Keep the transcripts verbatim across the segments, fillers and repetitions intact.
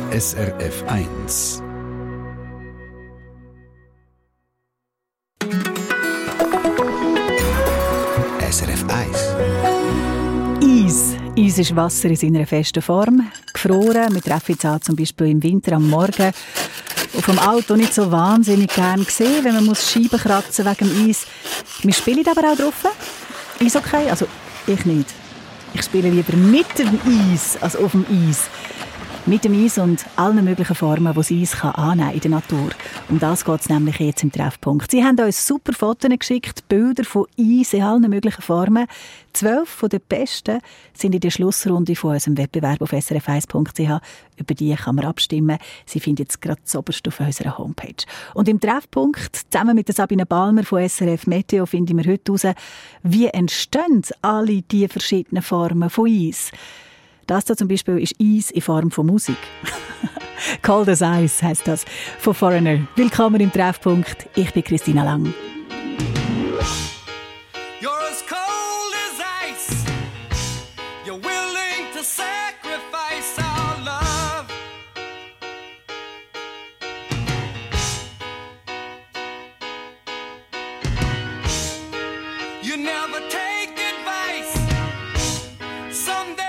S R F eins. S R F eins. Eis. Eis ist Wasser in seiner festen Form. Gefroren. Wir treffen es auch zum Beispiel im Winter am Morgen. Auf dem Auto nicht so wahnsinnig gern gesehen, wenn man muss Scheiben kratzen wegen dem Eis. Wir spielen aber auch drauf. Ist okay? Also ich nicht. Ich spiele lieber mit dem Eis als auf dem Eis. Mit dem Eis und allen möglichen Formen, die das Eis annehmen kann in der Natur. Um das geht es nämlich jetzt im Treffpunkt. Sie haben uns super Fotos geschickt, Bilder von Eis in allen möglichen Formen. Zwölf von den besten sind in der Schlussrunde von unserem Wettbewerb auf s r f eins punkt c h. Über die kann man abstimmen. Sie finden jetzt gerade zuoberst auf unserer Homepage. Und im Treffpunkt, zusammen mit der Sabine Balmer von S R F Meteo, finden wir heute heraus, wie entstehen alle diese verschiedenen Formen von Eis. Das hier zum Beispiel ist Eis in Form von Musik. Cold as Ice heisst das von Foreigner. Willkommen im Treffpunkt. Ich bin Christina Lang. You're as cold as ice. You're willing to sacrifice our love. You never take advice. Someday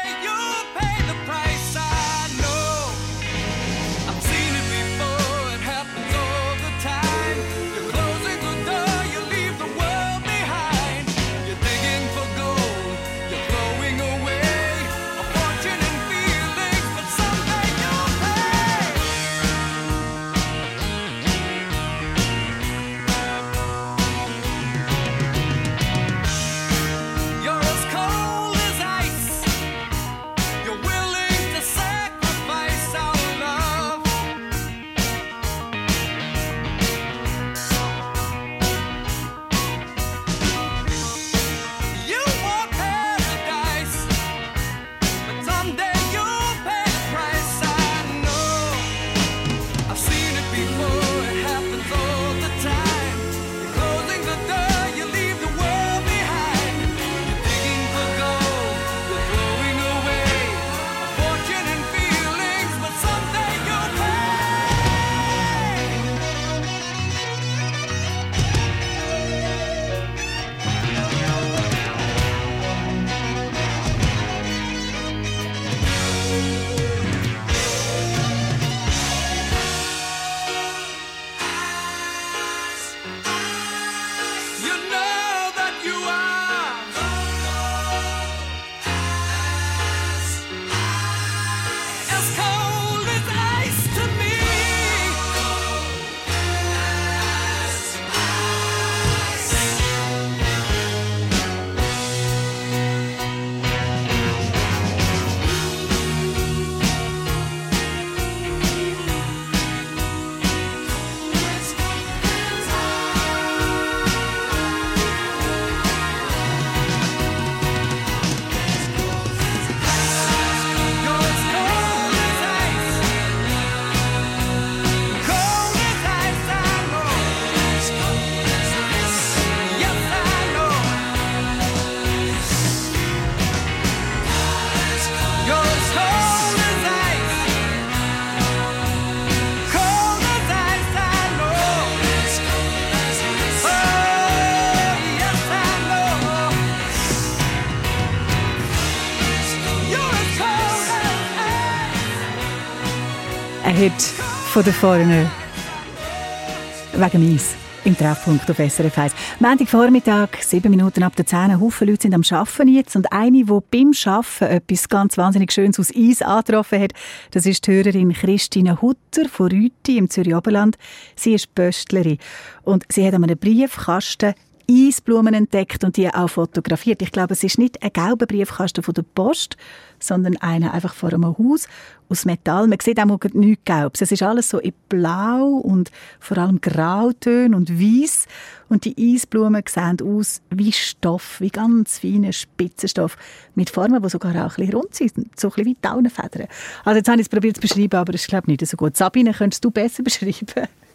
Heute von der Foreigner wegen dem Eis im Treffpunkt auf S R F eins. Montagvormittag, sieben Minuten ab der zehn. Ein Haufen Leute sind am Arbeiten jetzt. Und eine, die beim Arbeiten etwas ganz wahnsinnig Schönes aus Eis angetroffen hat, das ist die Hörerin Christine Hutter von Rüti im Zürich Oberland. Sie ist Pöstlerin und sie hat an einem Briefkasten Eisblumen entdeckt und die auch fotografiert. Ich glaube, es ist nicht ein gelber Briefkasten von der Post, sondern einer einfach vor einem Haus aus Metall. Man sieht auch nichts Gelbes. Es ist alles so in Blau und vor allem Grautöne und Weiss. Und die Eisblumen sehen aus wie Stoff, wie ganz feiner Spitzenstoff mit Formen, die sogar auch ein bisschen rund sind, so ein bisschen wie Daunenfedern. Also jetzt habe ich es probiert zu beschreiben, aber ich glaube nicht so gut. Sabine, könntest du besser beschreiben?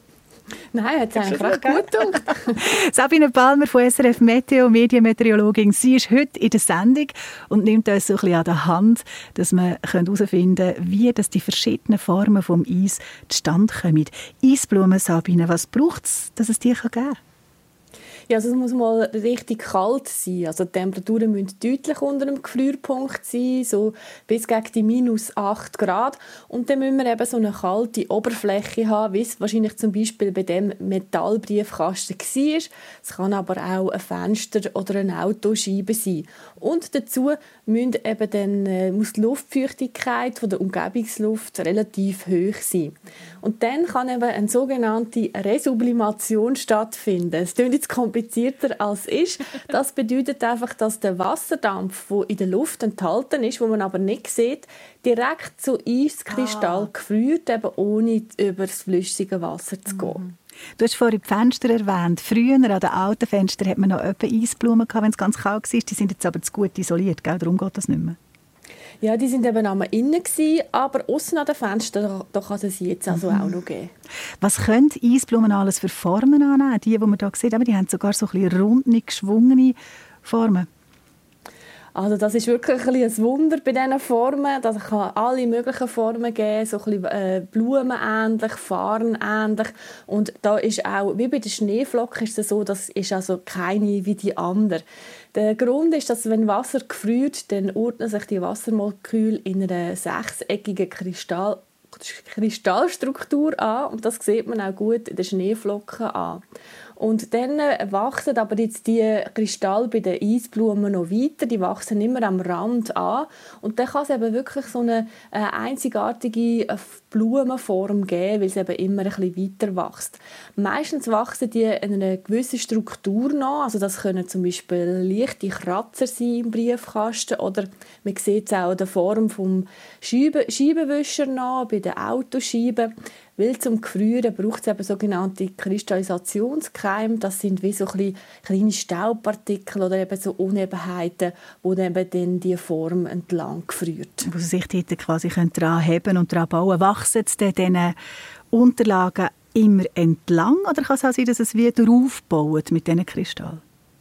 Nein, hat es eigentlich recht gut gedacht. Sabine Palmer von S R F Meteo, Medienmeteorologin. Sie ist heute in der Sendung und nimmt uns so ein bisschen an der Hand, dass wir herausfinden können, wie das die verschiedenen Formen des Eis zustande kommen. Eisblumen, Sabine, was braucht es, dass es die geben kann? Ja, also es muss mal richtig kalt sein. Also die Temperaturen müssen deutlich unter dem Gefrierpunkt sein, so bis gegen die minus acht Grad. Und dann müssen wir eben so eine kalte Oberfläche haben, wie es wahrscheinlich zum Beispiel bei dem Metallbriefkasten war. Es kann aber auch ein Fenster oder eine Autoscheibe sein. Und dazu müssen eben dann, äh, muss die Luftfeuchtigkeit von der Umgebungsluft relativ hoch sein. Und dann kann eben eine sogenannte Resublimation stattfinden. Es klingt jetzt komplizierter als ist. Das bedeutet einfach, dass der Wasserdampf, der in der Luft enthalten ist, wo man aber nicht sieht, direkt zu Eiskristall ah. gefriert, eben ohne über das flüssige Wasser zu gehen. Mhm. Du hast vorhin die Fenster erwähnt. Früher an den alten Fenstern hat man noch etwa Eisblumen gehabt, wenn es ganz kalt war. Die sind jetzt aber zu gut isoliert, gell? Darum geht das nicht mehr. Ja, die sind eben einmal innen gewesen, aber außen an den Fenstern, da kann es sie jetzt also mhm. auch noch geben. Was können Eisblumen alles für Formen annehmen? Die, die man hier sieht, aber die haben sogar so ein bisschen runde, geschwungene Formen. Also das ist wirklich ein, ein Wunder bei diesen Formen. Das kann alle möglichen Formen geben, so ein bisschen äh, blumenähnlich, farnähnlich. Und da ist auch, wie bei den Schneeflocken, ist es so, das ist also keine wie die andere. Der Grund ist, dass wenn Wasser gefriert, dann ordnen sich die Wassermoleküle in einer sechseckigen Kristall Kristallstruktur an. Und das sieht man auch gut in den Schneeflocken an. Und dann wachsen aber jetzt die Kristalle bei den Eisblumen noch weiter. Die wachsen immer am Rand an. Und dann kann es eben wirklich so eine einzigartige Blumenform geben, weil es eben immer ein bisschen weiter wächst. Meistens wachsen die in einer gewissen Struktur nach. Also das können zum Beispiel leichte Kratzer sein im Briefkasten. Oder man sieht es auch in der Form des Scheiben- Scheibenwischer nach, bei den Autoscheiben. Weil zum Gefrieren braucht es eben sogenannte Kristallisationskeime. Das sind wie so ein kleine Staubpartikel oder eben so Unebenheiten, wo dann eben dann die Form entlang gefriert. Wo sie sich dort quasi daran heben und daran bauen. Wachsen sie diesen Unterlagen immer entlang oder kann es auch sein, dass es wieder aufbaut mit diesen Kristallen?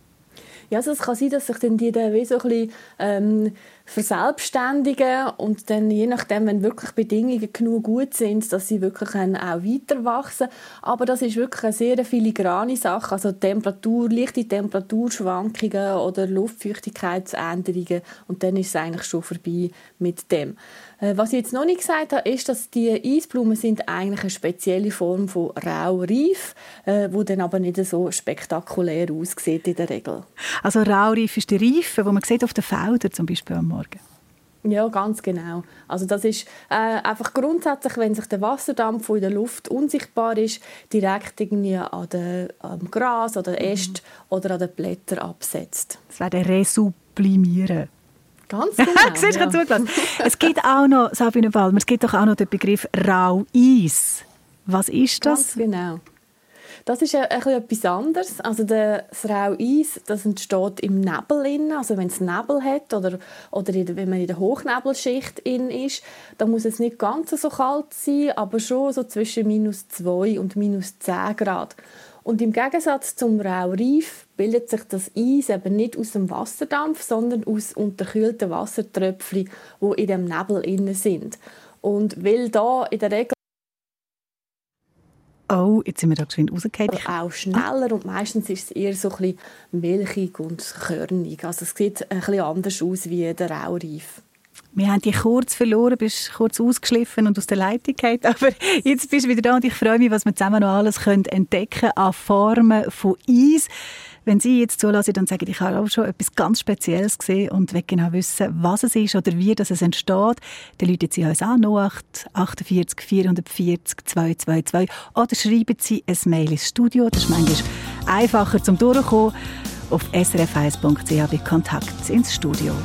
Ja, also es kann sein, dass sich dann die dann wie so ein bisschen ähm, verselbstständigen und dann je nachdem, wenn wirklich Bedingungen genug gut sind, dass sie wirklich auch weiter wachsen. Aber das ist wirklich eine sehr filigrane Sache, also Temperatur, leichte Temperaturschwankungen oder Luftfeuchtigkeitsänderungen und dann ist es eigentlich schon vorbei mit dem. Was ich jetzt noch nicht gesagt habe, ist, dass die Eisblumen sind eigentlich eine spezielle Form von Raureif, äh, wo dann aber nicht so spektakulär aussieht in der Regel. Also Raureif ist die Reife, die man sieht auf den Feldern zum Beispiel am Morgen. Ja, ganz genau. Also das ist äh, einfach grundsätzlich, wenn sich der Wasserdampf, der in der Luft unsichtbar ist, direkt irgendwie an den, am Gras oder Ästen mhm. oder an den Blättern absetzt. Das wäre der Resublimieren. Ganz genau. Siehst du, ja. Es gibt auch noch, Sabine Palmer, es gibt doch auch noch den Begriff Raueis. Was ist das? Ganz genau. Das ist ein, ein etwas anderes. Also das Raueis, das entsteht im Nebel. Also wenn es Nebel hat oder, oder in, wenn man in der Hochnebelschicht in ist, dann muss es nicht ganz so kalt sein, aber schon so zwischen minus zwei und minus zehn Grad. Und im Gegensatz zum Raureif bildet sich das Eis eben nicht aus dem Wasserdampf, sondern aus unterkühlten Wassertröpfchen, die in dem Nebel innen sind. Und weil da in der Regel Oh, jetzt sind wir da geschwind rausgefallen. auch schneller und meistens ist es eher so ein bisschen milchig und körnig. Also es sieht ein bisschen anders aus wie der Raureif. Wir haben dich kurz verloren, bist kurz ausgeschliffen und aus der Leitung gefallen. Aber jetzt bist du wieder da und ich freue mich, was wir zusammen noch alles entdecken können an Formen von Eis. Wenn Sie jetzt zulassen und sagen, ich habe auch schon etwas ganz Spezielles gesehen und will genau wissen, was es ist oder wie das es entsteht, dann rufen Sie uns an, null acht achtundvierzig vierhundertvierzig zweihundertzweiundzwanzig oder schreiben Sie ein Mail ins Studio. Das ist manchmal einfacher zum Durchkommen auf s r f eins punkt c h bei Kontakt ins Studio.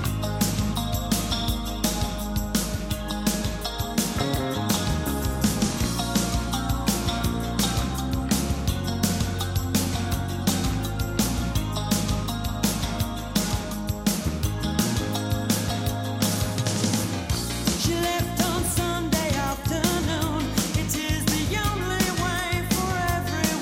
Everyone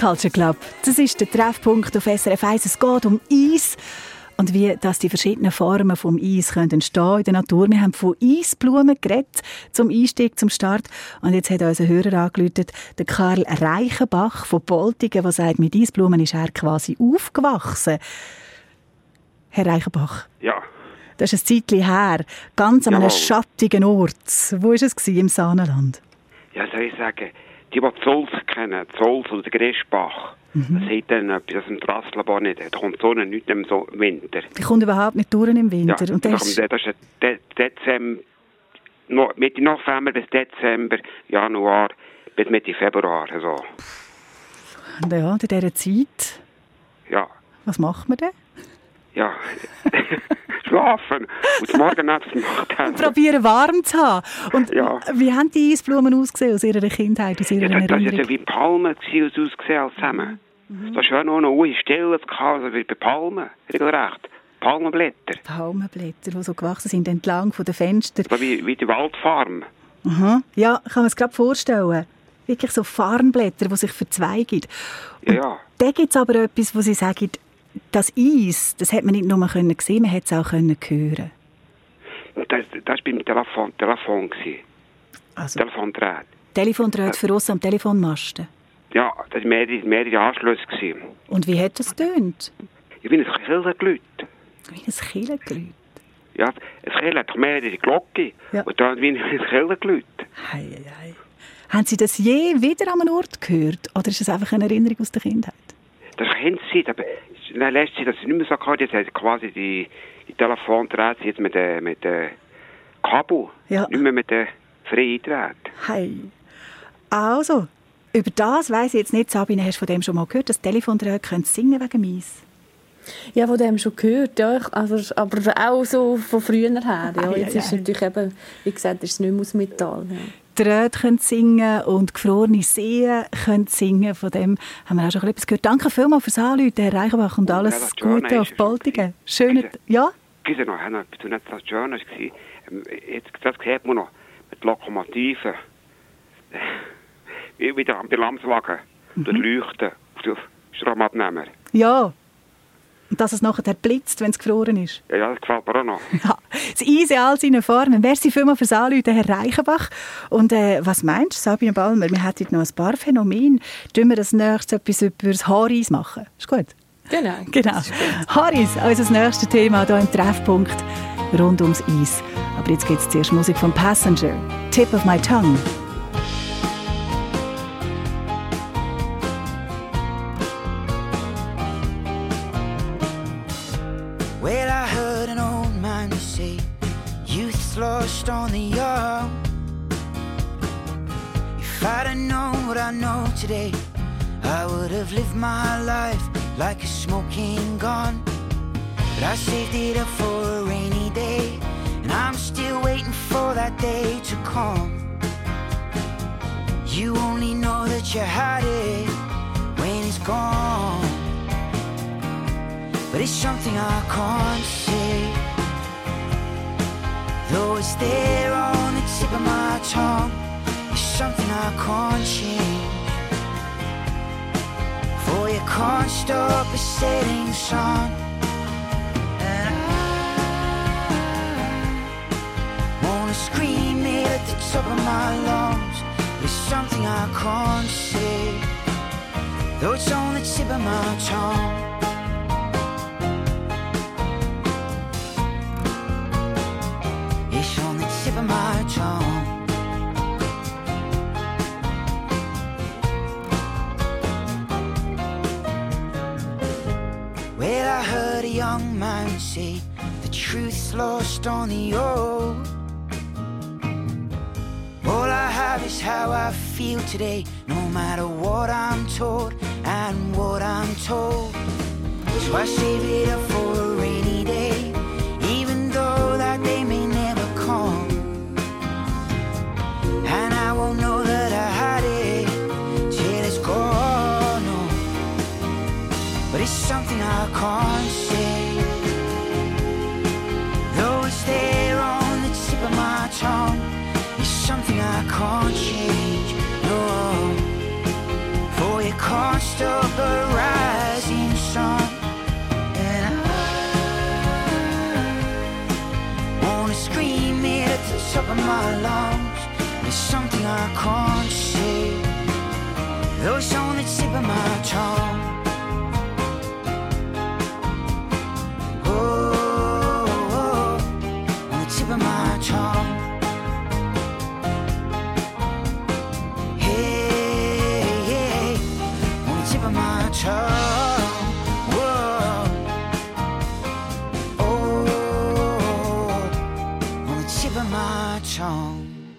Culture Club. Das ist der Treffpunkt auf S R F eins. Es geht um Eis und wie dass die verschiedenen Formen vom Eis können entstehen in der Natur. Wir haben von Eisblumen geredet, zum Einstieg, zum Start. Und jetzt hat unser Hörer angerufen, der Karl Reichenbach von Boltigen, der sagt, mit Eisblumen ist er quasi aufgewachsen. Herr Reichenbach. Ja. Das ist ein Zeitchen her, ganz an einem Jawohl. schattigen Ort. Wo war es im Saanenland? Ja, soll ich sagen, die, die Zolz kennen, Zolz oder der Gressbach, mhm. das hat dann etwas aus dem Drasslabor nicht. Da kommt so nichts im so Winter. Die kommt überhaupt nicht durch im Winter. Ja, und das, das ist, das ist De- Dezember, no, Mitte November bis Dezember, Januar bis Mitte Februar. Also. Ja, in dieser Zeit. Ja. Was macht man denn? Ja, schlafen und zum Morgen nichts gemacht haben. Probieren warm zu haben. Und Ja. wie haben die Eisblumen ausgesehen aus ihrer Kindheit, aus ihrer Ja, das, das Erinnerung? ist ja wie Palmen gewesen, so ausgesehen als zusammen. Mhm. Das war nur noch eine Stille, also wie bei Palmen, regelrecht. Palmenblätter. Palmenblätter, die so gewachsen sind entlang von den Fenstern. So wie, wie die Waldfarm. Aha. Ja, kann man es gerade vorstellen. Wirklich so Farnblätter, die sich verzweigen. Ja, ja. Da gibt es aber etwas, wo sie sagen, das Eis, das hat man nicht nur sehen können, man hat es auch hören können. Das, das war beim Telefon, Telefon gewesen. Also, Telefondrät. Telefondraht für uns am Telefonmasten. Ja, das waren mehrere, mehrere Anschlüsse gewesen. Und wie hat das getönt? Ich bin ein Kirchengelüt. Wie ein Killengelüt. Ja, ein Kirchen hat doch mehrere Glocken. Ja. Und dann wie ein Kirchengelüt. Hei, hei, hei. Haben Sie das je wieder an einem Ort gehört? Oder ist das einfach eine Erinnerung aus der Kindheit? Das kann sein, aber in der letzten Zeit, dass ich nicht mehr so gehört, jetzt haben quasi die, die Telefondrähte jetzt mit den mit der Kabel, Ja. nicht mehr mit den freien Drähten. Hey. Also, über das weiss ich jetzt nicht, Sabine, hast du von dem schon mal gehört, dass Telefondraht können singen wegen dem Eis? Ja, von dem schon gehört, ja. Also, aber auch so von früher her. Ja. Ah, ja, Jetzt ja. ist es natürlich eben, wie gesagt, ist es nicht mehr aus Metall. Ja. Drähte können singen und gefrorene Seen können singen. Von dem haben wir auch schon etwas gehört. Danke vielmals fürs Anrufen, Herr Reichenbach, und Ja, alles das Journal Gute auf ist- Boltigen. Schöne... Ja? Gehst noch, noch etwas, nicht das Journal war. Jetzt, das sieht man noch mit Lokomotiven. Wie wieder Ambulanzwagen, mhm. durchleuchten auf den Stromabnehmer. Ja. Und dass es nachher blitzt, wenn es gefroren ist. Ja, ja, das gefällt mir auch noch. Ja, das Eis in all seinen Formen. Merci vielmals fürs Anrufen, Herr Reichenbach. Und äh, was meinst du, Sabine Ballmer? Wir hätten noch ein paar Phänomene. Tun wir als nächstes etwas über das Haareis machen? Ist gut? Genau. Genau. Haareis, unser nächstes Thema hier im Treffpunkt rund ums Eis. Aber jetzt gibt es zuerst Musik von Passenger. Tip of my tongue. Well, I heard an old man say, youth's lost on the young. If I'd have known what I know today, I would have lived my life like a smoking gun. But I saved it up for a rainy day, and I'm still waiting for that day to come. You only know that you had it when it's gone. But it's something I can't say, though it's there on the tip of my tongue. It's something I can't change, for you can't stop a setting sun. And I wanna scream it at the top of my lungs. It's something I can't say, though it's on the tip of my tongue. It's on the tip of my tongue. Well, I heard a young man say the truth's lost on the old. All I have is how I feel today, no matter what I'm told and what I'm told. So I save it up for a rainy day, even though that day may never come. And I won't know that I had it till it's gone, no. But it's something I can't say, though it's there on the tip of my tongue. It's something I can't change, no. For you can't stop the rising sun. And I wanna scream it at the top of my lungs. There's something I can't say, though it's on the tip of my tongue. Oh, oh, on the tip of my tongue. Hey, hey, on the tip of my tongue. Whoa. Oh, on the tip of my tongue.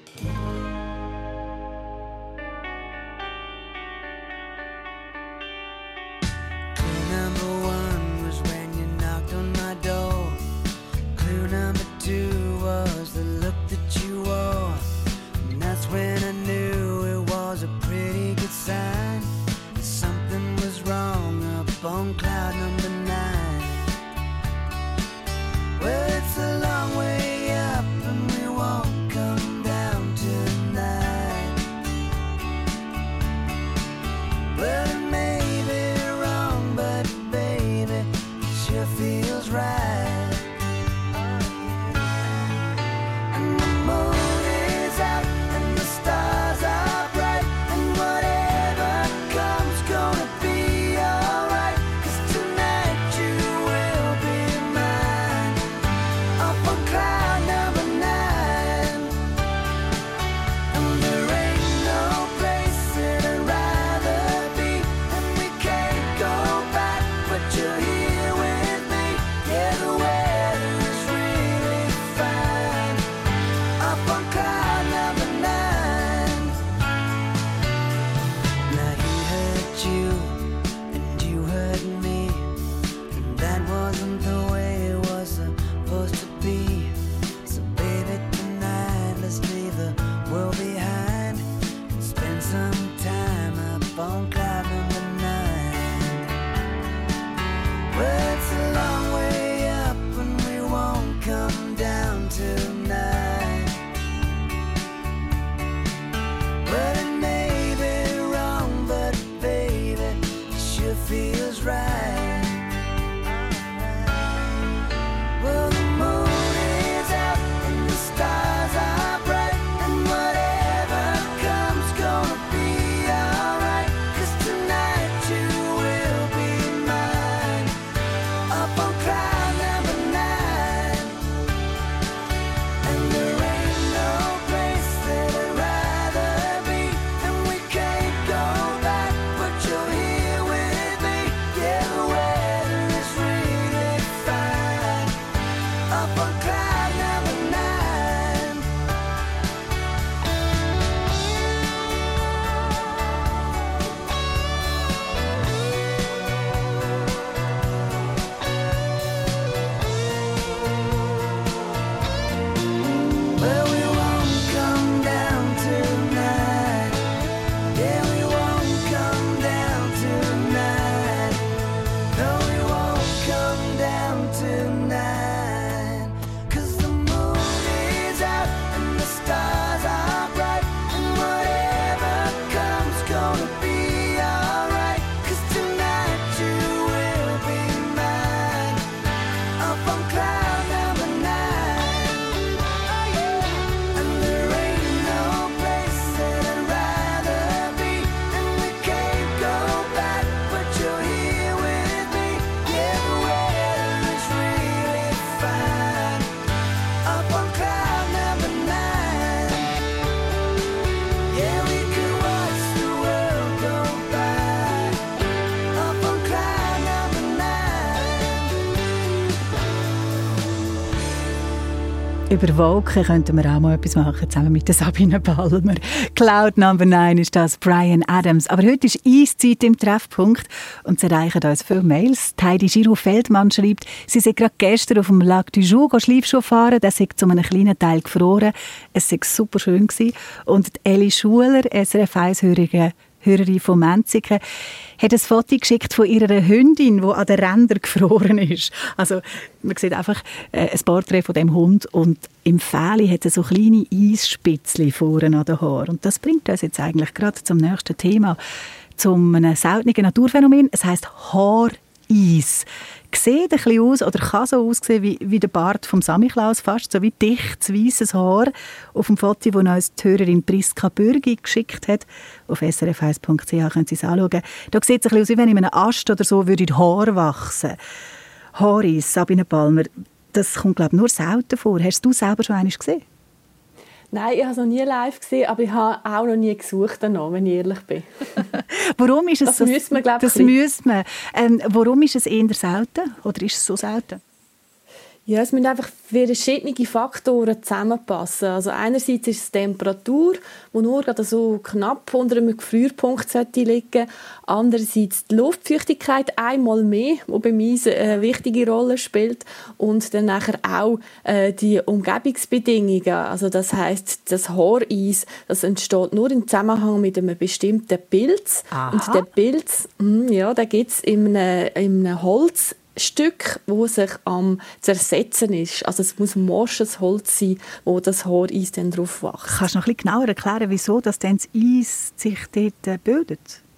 On cloud number nine. Well, it's a long way up and we won't come down tonight. Well, it may be wrong, but baby, it sure feels right. And the moon is out and the stars are bright, and whatever comes gonna be alright. Über Wolken könnten wir auch mal etwas machen, zusammen mit der Sabine Balmer. Cloud Number neun ist das, Bryan Adams. Aber heute ist Eiszeit im Treffpunkt und es erreichen uns viele Mails. Heidi Giro-Feldmann schreibt, sie sei gerade gestern auf dem Lac du Joux Schleifschuh fahren, der sei zu einem kleinen Teil gefroren. Es sei super schön gewesen. Und Elli Schuler, S R F eins-Hörerin, Hörerin von Menziken, hat ein Foto geschickt von ihrer Hündin, die an den Rändern gefroren ist. Also man sieht einfach äh, ein Porträt von dem Hund und im Fähli hat es so kleine Eisspitzchen vorne an den Haaren. Und das bringt uns jetzt eigentlich gerade zum nächsten Thema. zu einem seltenen Naturphänomen. Es heisst Haareis. Sieht ein bisschen aus, oder kann so aussehen wie, wie der Bart vom Samichlaus, fast so wie dichtes, weisses Haar auf dem Foto, das uns die Hörerin Priska Bürgi geschickt hat. Auf s r f eins punkt c h können Sie es anschauen. Da sieht es ein bisschen aus, wie wenn in einem Ast oder so würde Haar wachsen. Haareis, Sabine Palmer, das kommt, glaube ich, nur selten vor. Hast du selber schon einmal gesehen? Nein, ich habe es noch nie live gesehen, aber ich habe auch noch nie gesucht danach, wenn ich ehrlich bin. Warum ist es das so? müssen wir, glaube ich. Das müssen wir. Ähm, warum ist es eher selten? Oder ist es so selten? Ja, es müssen einfach verschiedene Faktoren zusammenpassen. Also einerseits ist es die Temperatur, die nur gerade so knapp unter einem Gefrierpunkt sollte liegen. Andererseits die Luftfeuchtigkeit einmal mehr, die beim Eis eine wichtige Rolle spielt. Und dann nachher auch äh, die Umgebungsbedingungen. Also das heisst, das Haareis, das entsteht nur im Zusammenhang mit einem bestimmten Pilz. Aha. Und der Pilz, mh, ja, den gibt es in einem, in einem Holz. Stück, wo sich am zersetzen ist. Also es muss morsches Holz sein, wo das Haareis dann drauf wächst. Kannst du noch ein bisschen genauer erklären, wieso das, dann das Eis sich dort bildet?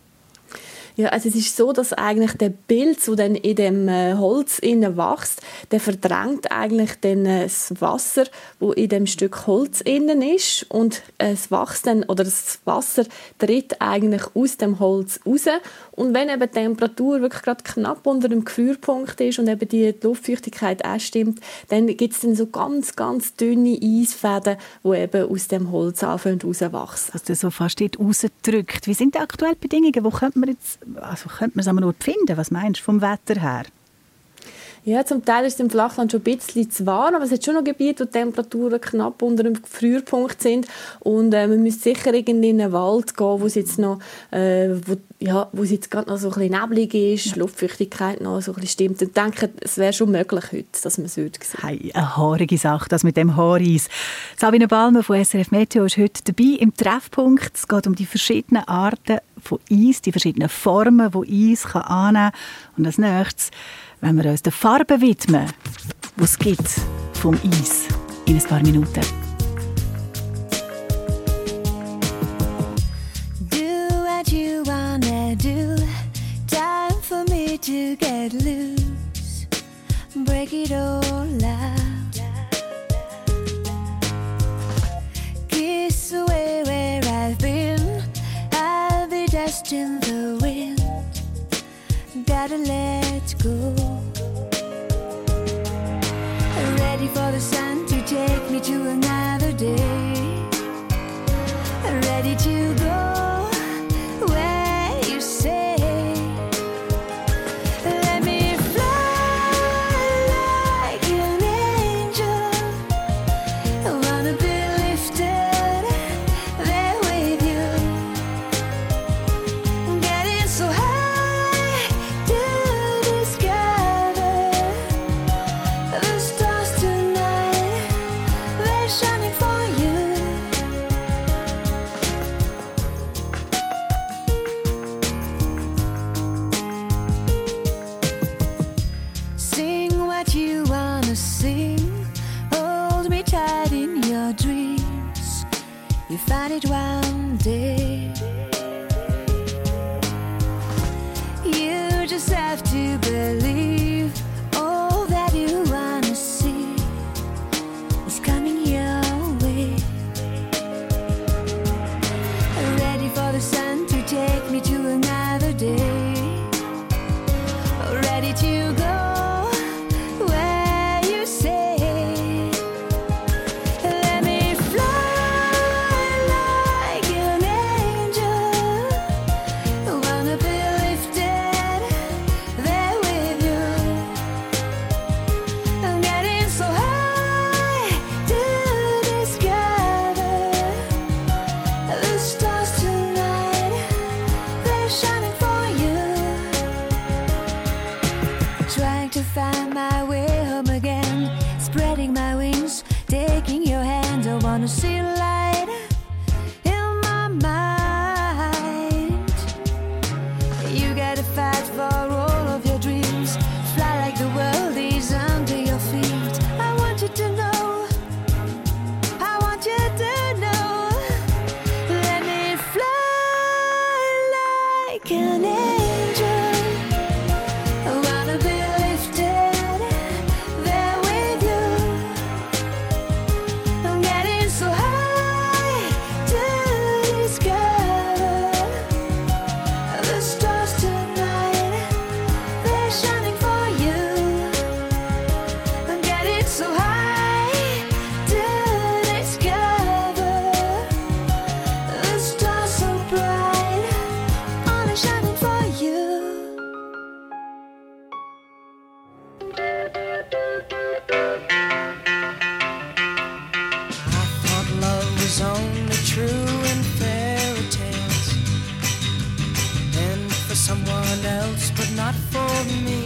Ja, also es ist so, dass eigentlich der Pilz, der dann in dem äh, Holz innen wächst, der verdrängt eigentlich dann äh, das Wasser, wo in dem Stück Holz innen ist, und äh, es wächst dann, oder das Wasser tritt eigentlich aus dem Holz raus. Und wenn eben die Temperatur wirklich gerade knapp unter dem Gefrierpunkt ist und eben die, die Luftfeuchtigkeit auch stimmt, dann gibt es dann so ganz, ganz dünne Eisfäden, die eben aus dem Holz anfangen rauswachsen. Dass das so fast dort rausdrückt. Wie sind die aktuellen Bedingungen? Wo könnte man jetzt, also könnte man es aber nur finden? Was meinst du vom Wetter her? Ja, zum Teil ist es im Flachland schon ein bisschen zu warm, aber es hat schon noch Gebiete, wo die Temperaturen knapp unter dem Gefrierpunkt sind. Und äh, man müsste sicher irgendwie in einen Wald gehen, wo es jetzt noch, äh, wo, ja, wo es jetzt gerade noch so ein bisschen neblig ist, ja. Luftfeuchtigkeit noch so ein bisschen stimmt. Ich denke, es wäre schon möglich heute, dass man es heute sieht. Hey, eine haarige Sache, das mit dem Haareis. Sabine Balmer von S R F Meteo ist heute dabei im Treffpunkt. Es geht um die verschiedenen Arten von Eis, die verschiedenen Formen, die Eis kann annehmen kann. Und als nächstes, wenn wir uns den Farben widmen, die es gibt vom Eis, in ein paar Minuten. Do what you wanna do. Time for me to get loose. Break it all out. Kiss away where I've been. I'll be dust in the wind. Gotta let go. Ready for the sun to take me to another day. Ready to go where you say. Let me fly like an angel. I wanna be lifted there with you. Getting so high to discover the stars tonight. They're shining for you. Sing what you wanna sing. Hold me tight in your dreams. You find it one day. You just have to believe all that you wanna see is coming your way. Ready for the sun to take me to another day. Ready to go where you say. Let me fly like an angel. I wanna be lifted there with you. I'm getting so high to discover the stars tonight. They're shining for you. Trying to find my way home again. Spreading my wings, taking your hand. I wanna see light in my mind. You gotta fight for all of your dreams. Fly like the world is under your feet. I want you to know. I want you to know. Let me fly like an angel. I wanna be lifted there with you. I'm getting so high to discover the stars tonight. They're shining for you. I'm getting so high to discover the stars so bright, only shining for you. I thought love was only true in fairy tales, and for someone else, but not for me.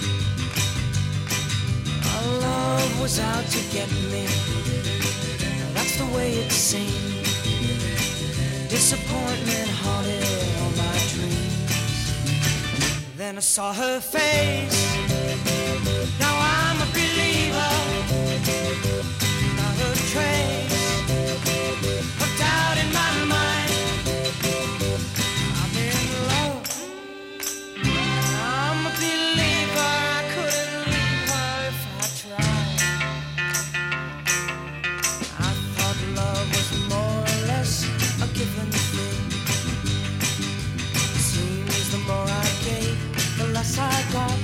Our love was out to get me. That's the way it seemed. Disappointment haunted all my dreams. Then I saw her face. Now I'm a believer. Not a trace of doubt in my mind. I'm in love. I'm a believer. I couldn't leave her if I tried. I thought love was more or less a given thing. Seems the more I gave, the less I got.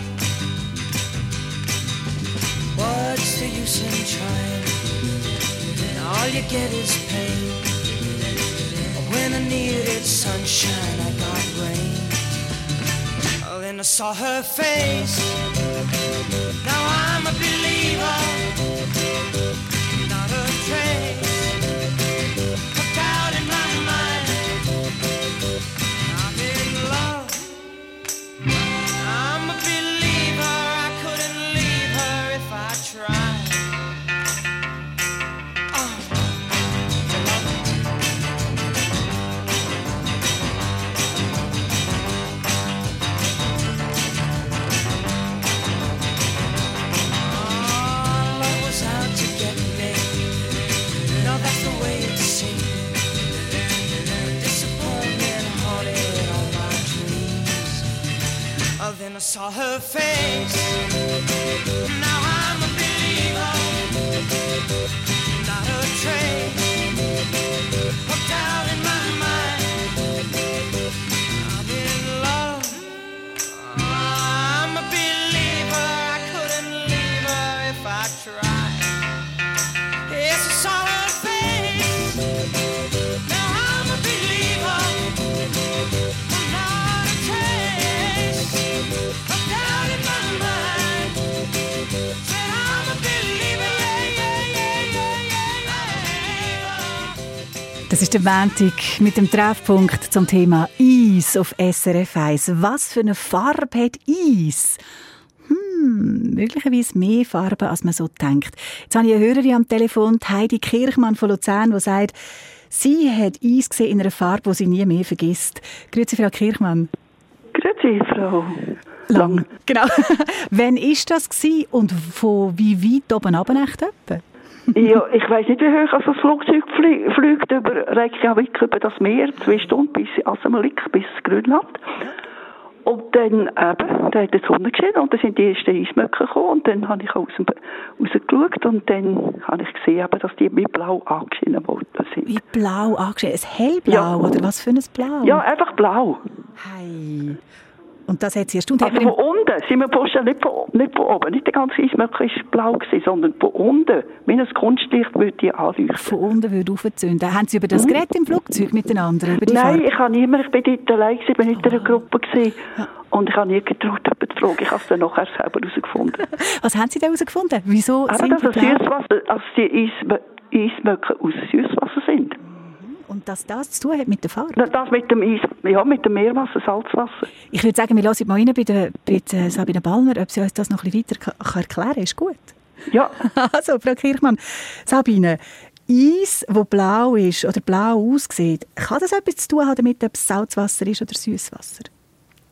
What's the use in trying? All you get is pain. When I needed sunshine, I got rain. Oh, then I saw her face. Now I'm a believer. Not a trace of doubt in my mind. I'm in love. I'm a believer. I couldn't leave her if I tried. Oh. Oh, love was out to get me. No, that's the way it seemed. Disappointment haunted all my dreams. Oh, then I saw her face. Now I'm a believer. Not a trace of doubt in my mind. I'm in love. I'm a believer. I couldn't leave her if I tried. Yes, I saw her face. Now I'm a believer. Not a trace of doubt in my mind. Said I'm a believer. Yeah, yeah, yeah, yeah, yeah. Das ist der Montag mit dem Treffpunkt zum Thema Eis auf S R F eins. Was für eine Farbe hat Eis? Hm, möglicherweise mehr Farben, als man so denkt. Jetzt habe ich eine Hörerin am Telefon, Heidi Kirchmann von Luzern, die sagt, sie hat Eis gesehen in einer Farbe, die sie nie mehr vergisst. Grüezi, Frau Kirchmann. Grüezi, Frau Lang. Genau. Wann war das gewesen und von wie weit oben runter echt etwa? Ja, ich weiss nicht, wie hoch also das Flugzeug flie- fliegt über Reykjavik, über das Meer, zwei Stunden bis Asamalik, bis Grönland. Und dann eben, da hat die Sonne gesehen und dann sind die ersten Eismöcke gekommen und dann habe ich aus dem rausgeschaut und dann habe ich gesehen, eben, dass die mit blau angeschienen worden sind. Wie blau angeschienen? Ein hellblau Ja. oder was für ein Blau? Ja, einfach blau. Hey. Und das hat sie erst... Und hat Also man von unten, sind wir vorstellen, nicht von, nicht von oben, nicht der ganze Eismöcke war blau gewesen, sondern von unten, wie ein Kunstlicht würde die anleuchten. von unten würde aufzünden. Haben Sie über das geredet im Flugzeug miteinander? Über die Nein, Farbe? ich habe niemand, ich bin dort allein gewesen, bin nicht in einer Gruppe gewesen. Und ich habe nie getraut, jemanden zu fragen. Ich habe es dann nachher selber herausgefunden. Was haben Sie da herausgefunden? Wieso Aber sind dass die das blau? Süßwasser, also die Eis, Eismöcke aus Süßwasser sind. Und dass das zu tun hat mit der Farbe? Das mit dem Eis, ja, mit dem Meerwasser, Salzwasser. Ich würde sagen, wir hören mal rein bei, der, bei der Sabine Ballmer, ob sie uns das noch ein bisschen weiter kann erklären kann. Ist gut. Ja. Also, Frau Kirchmann, Sabine, Eis, das blau ist oder blau aussieht, kann das etwas zu tun haben damit, ob es Salzwasser ist oder Süßwasser?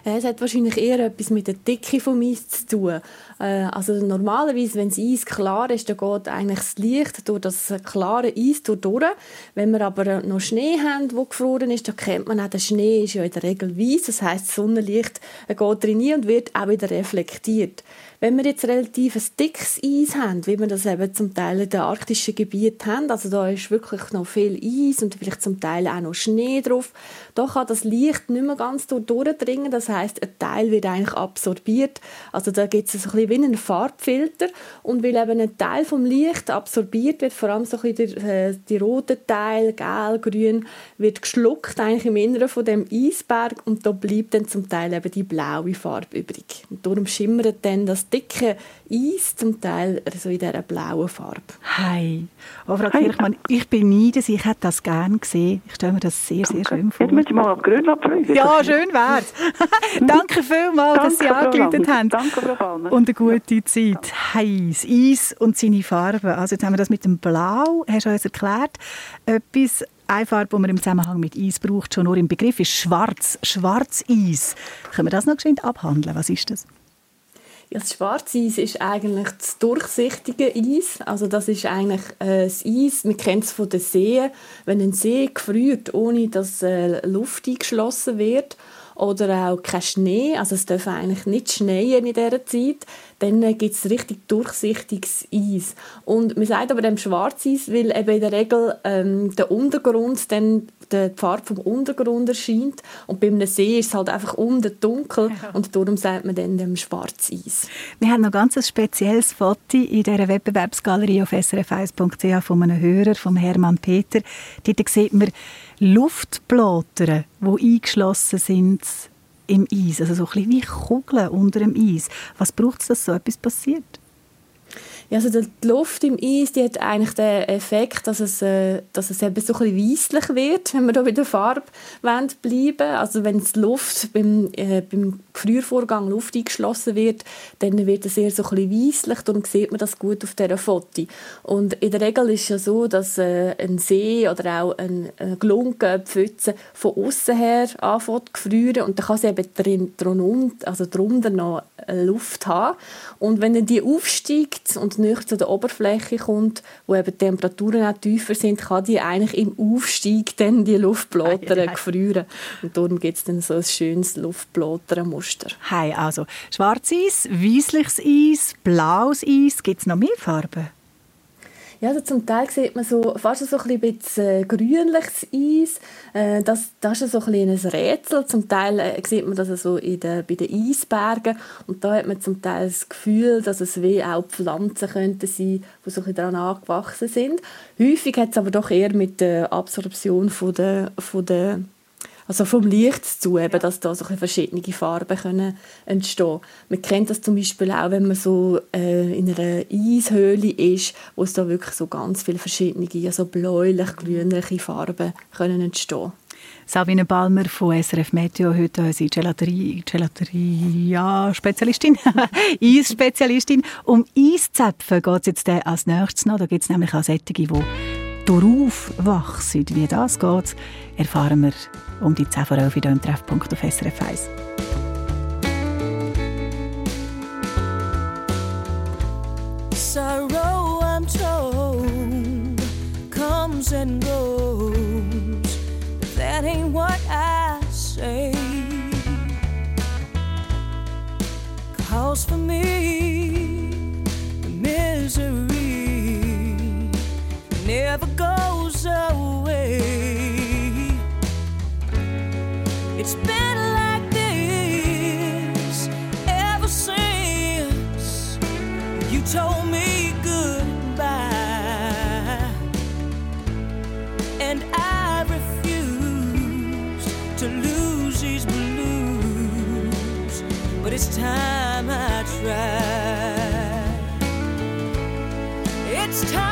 Ja, es hat wahrscheinlich eher etwas mit der Dicke vom Eis zu tun. Äh, also normalerweise, wenn das Eis klar ist, dann geht eigentlich das Licht durch das klare Eis durch. Wenn wir aber noch Schnee haben, der gefroren ist, dann kennt man auch, der Schnee ist ja in der Regel weiss. Das heisst, das Sonnenlicht geht rein und wird auch wieder reflektiert. Wenn wir jetzt relativ ein dickes Eis haben, wie wir das eben zum Teil in den arktischen Gebieten haben, also da ist wirklich noch viel Eis und vielleicht zum Teil auch noch Schnee drauf, da kann das Licht nicht mehr ganz durchdringen. Das heisst, ein Teil wird eigentlich absorbiert. Also da gibt es so ein bisschen wie einen Farbfilter. Und weil eben ein Teil vom Licht absorbiert wird, vor allem so ein bisschen der, äh, die roten Teile, gelb, grün, wird geschluckt eigentlich im Inneren von dem Eisberg und da bleibt dann zum Teil eben die blaue Farbe übrig. Und darum schimmert dann das dicke Eis zum Teil so in dieser blauen Farbe. Hey. Oh, Frau Kirchmann, ich beneide Sie, ich hätte das gerne gesehen. Ich stelle mir das sehr, sehr schön vor. Jetzt müssen wir mal auf Grönland fliegen. Ja, schön wär's. Danke vielmals, dass Sie angerufen haben. Danke, Frau Ballner. Und eine gute Zeit. Heiß, Eis und seine Farben. Also jetzt haben wir das mit dem Blau, hast du uns erklärt. Etwas, eine Farbe, die man im Zusammenhang mit Eis braucht, schon nur im Begriff, ist Schwarz. Schwarzeis. Können wir das noch geschwind abhandeln? Was ist das? Ja, das Schwarzeis ist eigentlich das durchsichtige Eis. Also das ist eigentlich äh, das Eis, man kennt es von den Seen. Wenn ein See gefriert, ohne dass äh, Luft eingeschlossen wird oder auch kein Schnee, also es darf eigentlich nicht schneien in dieser Zeit, dann äh, gibt es richtig durchsichtiges Eis. Und man sagt aber dem Schwarzeis, weil eben in der Regel ähm, der Untergrund dann die Farbe vom Untergrund erscheint und bei einem See ist es halt einfach unten dunkel und darum sagt man dann dem Schwarzeis. Wir haben noch ganz ein spezielles Foto in dieser Wettbewerbsgalerie auf s r f eins punkt c h von einem Hörer, von Hermann Peter. Dort sieht man Luftblätter, die eingeschlossen sind im Eis, also so ein bisschen wie Kugeln unter dem Eis. Was braucht es, dass so etwas passiert? Ja, also die Luft im Eis, die hat eigentlich den Effekt, dass es, äh, dass es eben so ein bisschen weisslich wird, wenn wir da bei der Farbe bleiben. Also wenn die Luft beim, äh, beim Gefriervorgang Luft eingeschlossen wird, dann wird es eher so ein bisschen weisslich, darum sieht man das gut auf dieser Foto. Und in der Regel ist es ja so, dass äh, ein See oder auch ein, ein Glunken, Pfütze von außen her anfängt zu gefrieren und dann kann es eben drin, drin, also drunter noch Luft haben. Und wenn dann die aufsteigt und nicht zu der Oberfläche kommt, wo eben die Temperaturen auch tiefer sind, kann die eigentlich im Aufstieg dann die Luftblätter gefrieren. Und darum gibt es dann so ein schönes Luftblättermuster. Hey, also Schwarzeis, weissliches Eis, blaues Eis. Gibt es noch mehr Farben? Ja, also zum Teil sieht man so, fast so ein bisschen grünliches Eis. Äh, das, das ist so ein, ein Rätsel. Zum Teil äh, sieht man das so in den, bei den Eisbergen. Und da hat man zum Teil das Gefühl, dass es wie auch Pflanzen könnten sein, die so ein bisschen daran angewachsen sind. Häufig hat es aber doch eher mit der Absorption von der, von der Also vom Licht zu, eben, dass da so verschiedene Farben können entstehen können. Man kennt das zum Beispiel auch, wenn man so äh, in einer Eishöhle ist, wo es da wirklich so ganz viele verschiedene, also bläulich, grünliche Farben können entstehen. Sabine Balmer von S R F Meteo, heute unsere Gelaterie, Gelaterie, ja, Spezialistin, Eisspezialistin. Um Eiszäpfen geht es jetzt als nächstes noch. Da gibt es nämlich auch solche, die darauf wachsen. Wie das geht, erfahren wir um die zehn vor elf hier im Treffpunkt auf S R F eins. Sorrow, I'm told, comes and goes. That ain't what I say. 'Cause for me, the misery never goes away. It's been like this ever since you told me goodbye, and I refuse to lose these blues, but it's time I try. It's time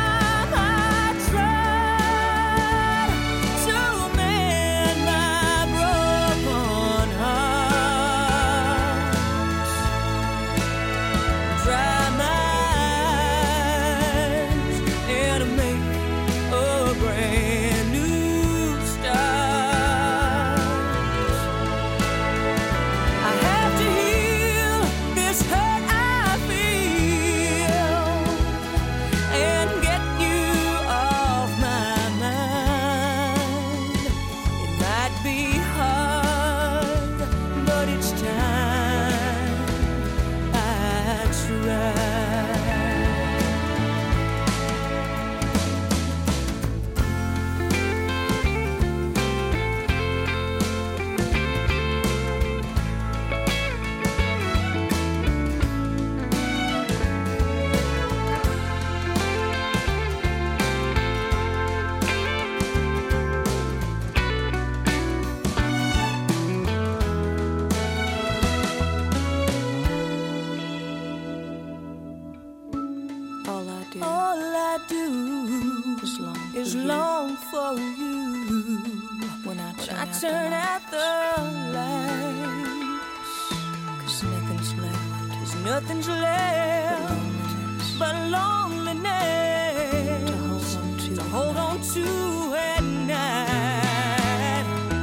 I have just long for you. When I turn, when I turn out the lights, 'cause nothing's left, 'cause nothing's left but loneliness to hold on to, to hold on to at night.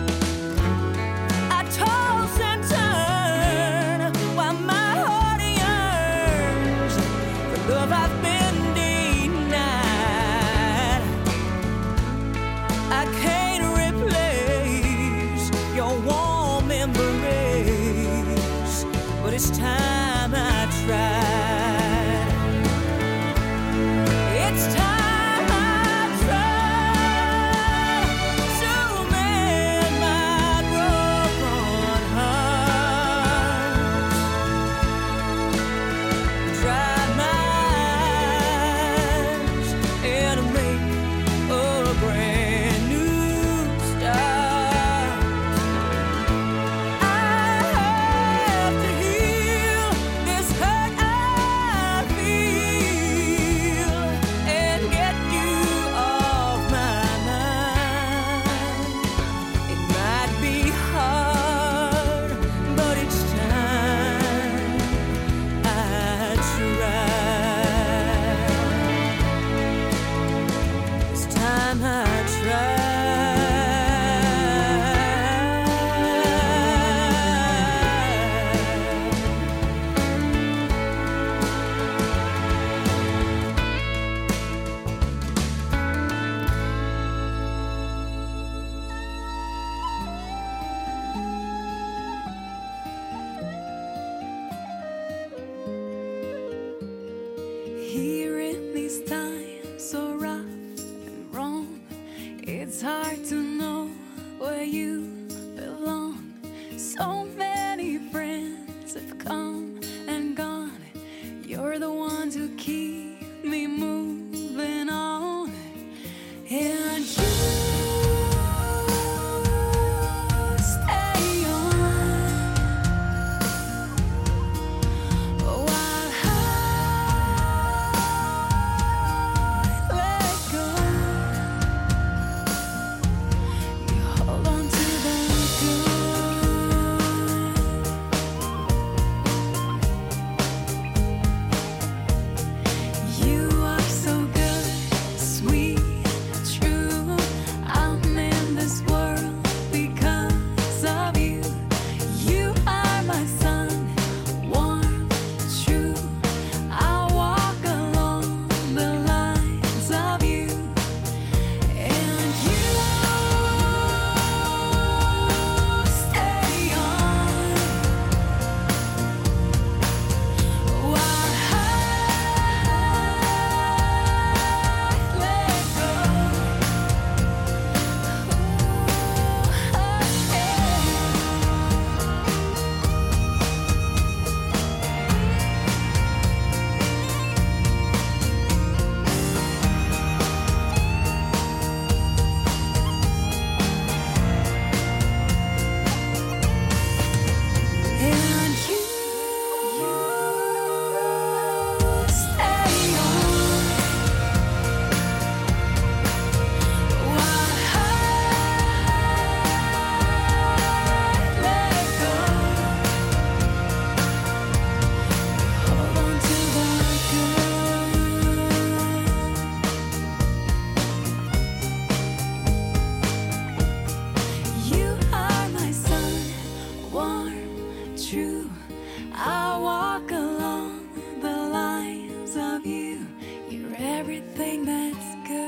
I toss and turn while my heart yearns for love I've been denied. I can't replace your warm embrace, but it's time I tried. It's time I tried to mend my broken heart. Dry my eyes and make a brand new start. I have to heal this hurt I feel and get you off my mind. It might be hard, but it's time I try. It's time I Here in these times so rough and wrong, it's hard to know where you belong. So many friends have come and gone. You're the ones who keep me moving on. And you stay on while I let go. You hold on to the good. You are so good, sweet, true. I'm in this world because of you. You are my sun, warm, true. I walk along the lines of you. And you stay on while I let go. And you stay on while I let go. Hold on to the good. You are my sun, warm, true. I walk along the lines of you. You're everything that's good.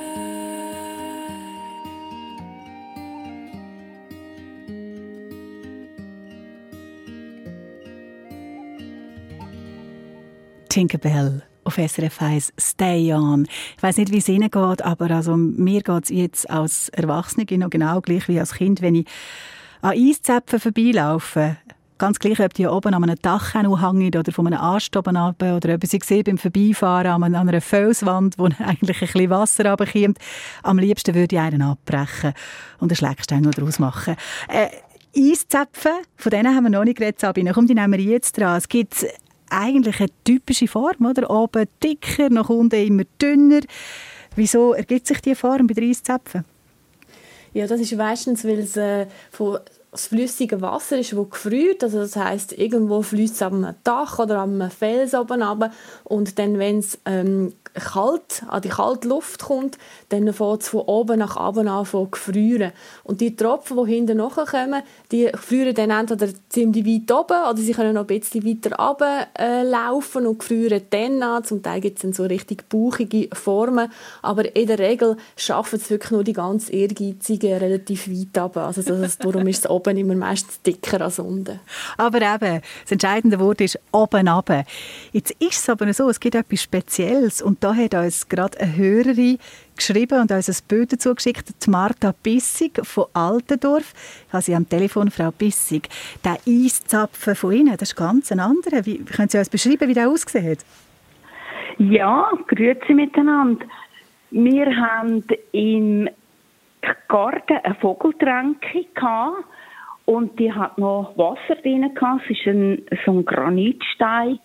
Tinkerbell auf S R F eins «Stay On». Ich weiss nicht, wie es Ihnen geht, aber also mir geht es jetzt als Erwachsene noch genau gleich wie als Kind, wenn ich an Eiszäpfen vorbeilaufe. Ganz gleich, ob die oben an einem Dach hängen oder von einem Ast oben runter, oder ob ich sie sehe beim Vorbeifahren an einer Felswand, wo eigentlich ein bisschen Wasser runterkommt. Am liebsten würde ich einen abbrechen und einen Schleckstein noch daraus machen. Äh, Eiszäpfen, von denen haben wir noch nicht geredet, Sabine. Komm, die nehmen wir jetzt dran. Es gibt eigentlich eine typische Form, oder? Oben dicker, nach unten immer dünner. Wieso ergibt sich diese Form bei den Eiszapfen? Ja, das ist meistens, weil es äh, von das flüssige Wasser ist, das gefriert. Also das heisst, irgendwo fließt es am Dach oder am Fels oben runter. Und dann, wenn es ähm, kalt, an die kalte Luft kommt, dann fängt es von oben nach unten an zu gefrieren. Und die Tropfen, die hinten nachkommen, die frieren dann entweder ziemlich weit oben oder sie können noch ein bisschen weiter runter äh, laufen und gefrieren dann an. Zum Teil gibt es dann so richtig bauchige Formen. Aber in der Regel schaffen es wirklich nur die ganz ehrgeizigen relativ weit runter. Also das, darum ist es oben immer meistens dicker als unten. Aber eben, das entscheidende Wort ist oben runter. Jetzt ist es aber so, es gibt etwas Spezielles. Und da hat uns gerade eine Hörerin geschrieben und uns ein Bild dazu geschickt, die Martha Bissig von Altendorf. Ich habe sie am Telefon, Frau Bissig. Der Eiszapfen von Ihnen, das ist ganz ein anderer. Wie, können Sie uns beschreiben, wie der aussieht? Ja, grüezi miteinander. Wir haben im Garten eine Vogeltränke gehabt und die hat noch Wasser drin gehabt. Es ist ein, so ein Granitstein.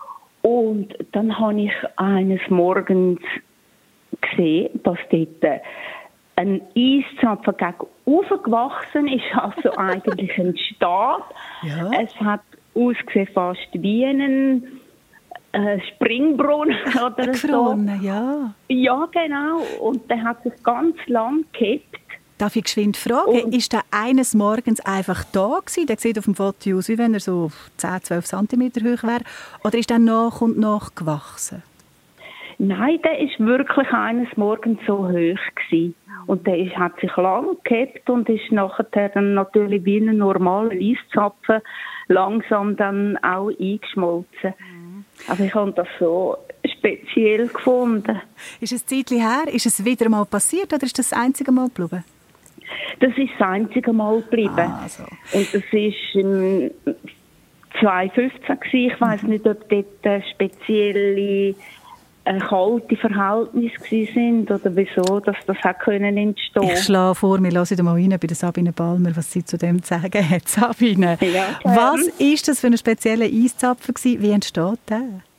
Und dann habe ich eines Morgens gesehen, dass dort ein Eiszapfen gegen oben gewachsen ist, also eigentlich ein Stab. Ja. Es hat ausgesehen fast wie ein äh, Springbrunnen oder so. Ja. Ja, genau. Und der hat sich ganz lang gehabt. Darf ich geschwind fragen, und ist der eines Morgens einfach da gewesen? Der sieht auf dem Foto aus, wie wenn er so zehn, zwölf Zentimeter hoch wäre. Oder ist der nach und nach gewachsen? Nein, der ist wirklich eines Morgens so hoch gewesen. Und der ist, hat sich lang gehabt und ist nachher dann natürlich wie ein normaler Eiszapfen langsam dann auch eingeschmolzen. Mhm. Also ich habe das so speziell gefunden. Ist es ein Zeitchen her? Ist es wieder mal passiert oder ist das das einzige Mal geblieben? Das ist das einzige Mal geblieben. Ah, so. Und das war ähm, zwanzig fünfzehn gewesen. Ich weiss nicht, ob dort äh, spezielle äh, kalte Verhältnisse sind oder wieso dass das hat können entstehen. Ich schlage vor, wir hören mal rein bei der Sabine Balmer, was sie zu dem zu sagen hat. Sabine, ja, was ist das für ein spezieller Eiszapfen gewesen? Wie entsteht der?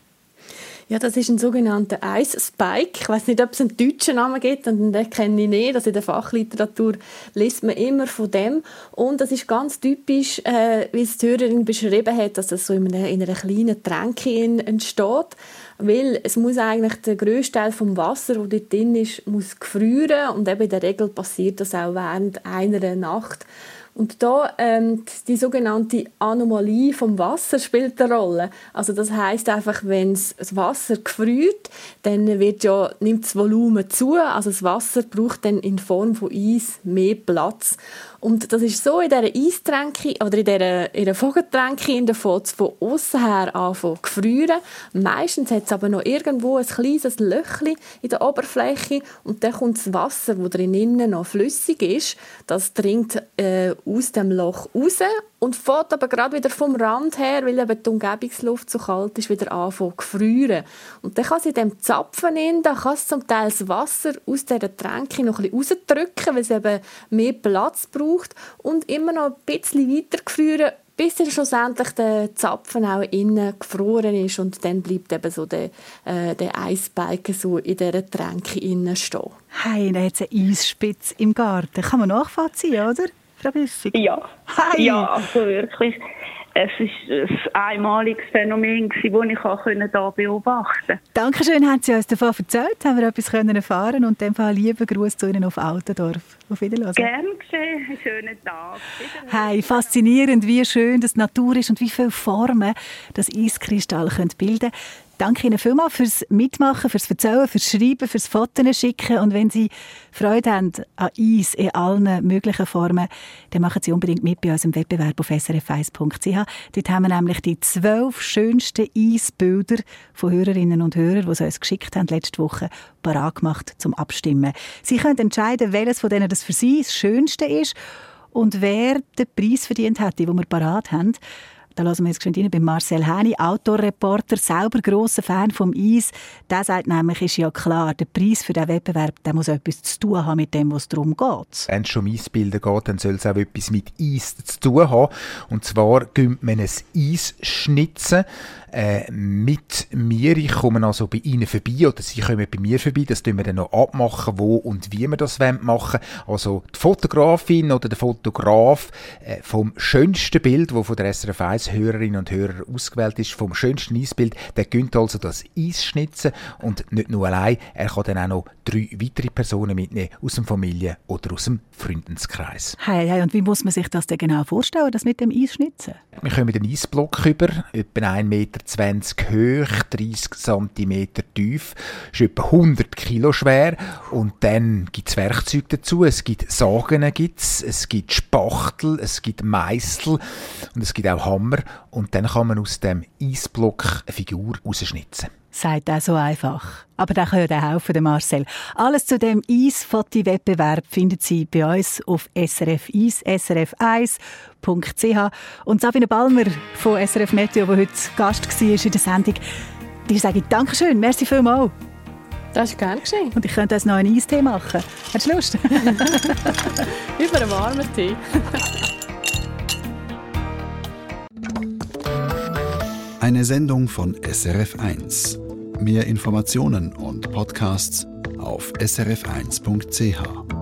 Ja, das ist ein sogenannter Ice Spike. Ich weiss nicht, ob es einen deutschen Namen gibt, und den kenne ich nicht. Also in der Fachliteratur liest man immer von dem. Und das ist ganz typisch, äh, wie es die Hörerin beschrieben hat, dass das so in einer, in einer kleinen Tränke entsteht. Weil es muss eigentlich der grösste Teil vom Wasser, das dort drin ist, muss gefrieren. Und eben in der Regel passiert das auch während einer Nacht. Und da ähm, die sogenannte Anomalie vom Wasser spielt eine Rolle. Also das heisst einfach, wenn das Wasser gefriert, dann wird ja, nimmt das Volumen zu. Also das Wasser braucht dann in Form von Eis mehr Platz. Und das ist so in dieser Eistränke oder in dieser, in der Vogeltränke, in der fängt es von aussen her an zu gefrieren. Meistens hat es aber noch irgendwo ein kleines Löchchen in der Oberfläche und dann kommt das Wasser, das drinnen noch flüssig ist, das dringt äh, aus dem Loch raus und fährt aber gerade wieder vom Rand her, weil eben die Umgebungsluft so kalt ist, wieder anfangen zu gefrieren. Und dann kann sie in diesem Zapfen in, da kann es zum Teil das Wasser aus dieser Tränke noch ein bisschen rausdrücken, weil es eben mehr Platz braucht und immer noch ein bisschen weiter gefrieren, bis dann schlussendlich der Zapfen auch innen gefroren ist und dann bleibt eben so der, äh, der Eisbalken so in dieser Tränke innen stehen. Hey, da hat es eine Eisspitze im Garten. Kann man nachvollziehen, oder? Frau Bissig? Ja, hey. Ja, also wirklich. Es war ein einmaliges Phänomen, das ich hier beobachten konnte. Dankeschön, haben Sie uns davon erzählt, haben wir etwas erfahren und in dem Fall lieben Gruß zu Ihnen auf Altendorf. Auf Wiedersehen. Gerne geschehen, einen schönen Tag. Hey, faszinierend, wie schön das Natur ist und wie viele Formen das Eiskristall bilden können. Danke Ihnen vielmals fürs Mitmachen, fürs Erzählen, fürs Schreiben, fürs Fotos schicken. Und wenn Sie Freude haben an Eis in allen möglichen Formen, dann machen Sie unbedingt mit bei uns im Wettbewerb auf s r f eins punkt c h. Dort haben wir nämlich die zwölf schönsten Eisbilder von Hörerinnen und Hörern, die sie uns geschickt haben, letzte Woche parat gemacht zum Abstimmen. Sie können entscheiden, welches von denen das für Sie das Schönste ist und wer den Preis verdient hat, den wir parat haben. Da lassen wir jetzt geschwind rein bei Marcel Häni, Outdoor-Reporter, selber grosser Fan vom Eis. Der sagt nämlich, ist ja klar, der Preis für diesen Wettbewerb, der muss etwas zu tun haben mit dem, was es darum geht. Wenn es schon um Eisbilder geht, dann soll es auch etwas mit Eis zu tun haben. Und zwar gönnt man ein Eisschnitzen äh, mit mir. Ich komme also bei Ihnen vorbei oder Sie kommen bei mir vorbei. Das tun wir dann noch abmachen, wo und wie wir das machen wollen. Also die Fotografin oder der Fotograf äh, vom schönsten Bild, das von der S R F eins Hörerinnen und Hörer ausgewählt ist, vom schönsten Eisbild, der gönnt also das Eisschnitzen. Und nicht nur allein, er kann dann auch noch drei weitere Personen mitnehmen aus dem Familien- oder aus dem Freundeskreis. Hey, hey, und wie muss man sich das denn genau vorstellen, das mit dem Eisschnitzen? Wir kommen den Eisblock über, etwa ein Meter zwanzig hoch, dreissig Zentimeter tief, ist etwa hundert Kilo schwer und dann gibt es Werkzeuge dazu, es gibt Sagen, gibt's, es gibt Spachtel, es gibt Meissel und es gibt auch Hammer und dann kann man aus dem Eisblock eine Figur rausschnitzen. Sagt auch so einfach. Aber da kann ja der helfen, der Marcel. Alles zu dem Eisfoti-Wettbewerb finden Sie bei uns auf S R F Eis, S R F eins Punkt C H. Und Sabine Balmer von S R F Meteo, die heute Gast war in der Sendung, dir sage ich Dankeschön, merci vielmals. Das ist gern geschehen. Und ich könnte uns noch einen Eistee machen. Hast du Lust? Über einen warmen Tee. Eine Sendung von S R F eins. Mehr Informationen und Podcasts auf S R F eins Punkt C H.